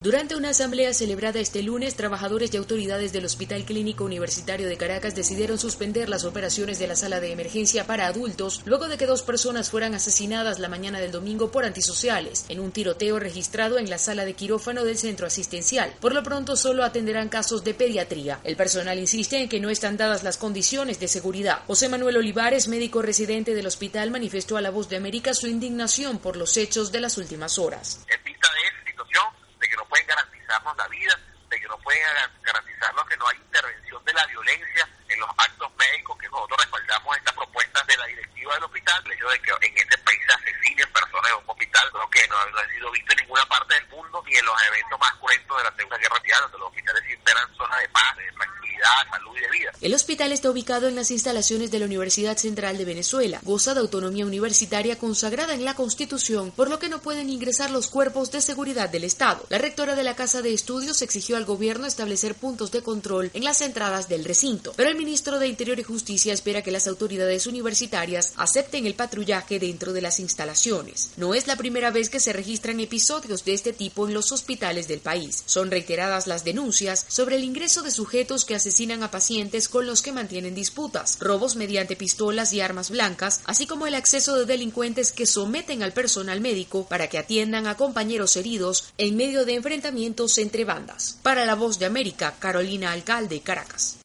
Durante una asamblea celebrada este lunes, trabajadores y autoridades del Hospital Clínico Universitario de Caracas decidieron suspender las operaciones de la sala de emergencia para adultos luego de que 2 personas fueran asesinadas la mañana del domingo por antisociales en un tiroteo registrado en la sala de quirófano del centro asistencial. Por lo pronto solo atenderán casos de pediatría. El personal insiste en que no están dadas las condiciones de seguridad. José Manuel Olivares, médico residente del hospital, manifestó a La Voz de América su indignación por los hechos de las últimas horas. En vista de esa situación, de que no pueden garantizarnos la vida, de que no pueden garantizarnos que no hay intervención de la violencia en los actos médicos, que nosotros respaldamos estas propuestas de la directiva del hospital. El hecho de que en este país se asesinen personas en un hospital, creo que no ha sido visto en ninguna parte del mundo, ni en los eventos más cruentos de la Segunda Guerra Mundial, donde los hospitales siempre eran zonas de paz, de tranquilidad, salud y de vida. El hospital está ubicado en las instalaciones de la Universidad Central de Venezuela. Goza de autonomía universitaria consagrada en la Constitución, por lo que no pueden ingresar los cuerpos de seguridad del Estado. La rectora de la Casa de Estudios exigió al gobierno establecer puntos de control en las entradas del recinto, pero el ministro de Interior y Justicia espera que las autoridades universitarias acepten el patrullaje dentro de las instalaciones. No es la primera vez que se registran episodios de este tipo en los hospitales del país. Son reiteradas las denuncias sobre el ingreso de sujetos que asesinan a pacientes con los que mantienen disputas, robos mediante pistolas y armas blancas, así como el acceso de delincuentes que someten al personal médico para que atiendan a compañeros heridos en medio de enfrentamientos entre bandas. Para La Voz de América, Carolina Alcalde, Caracas.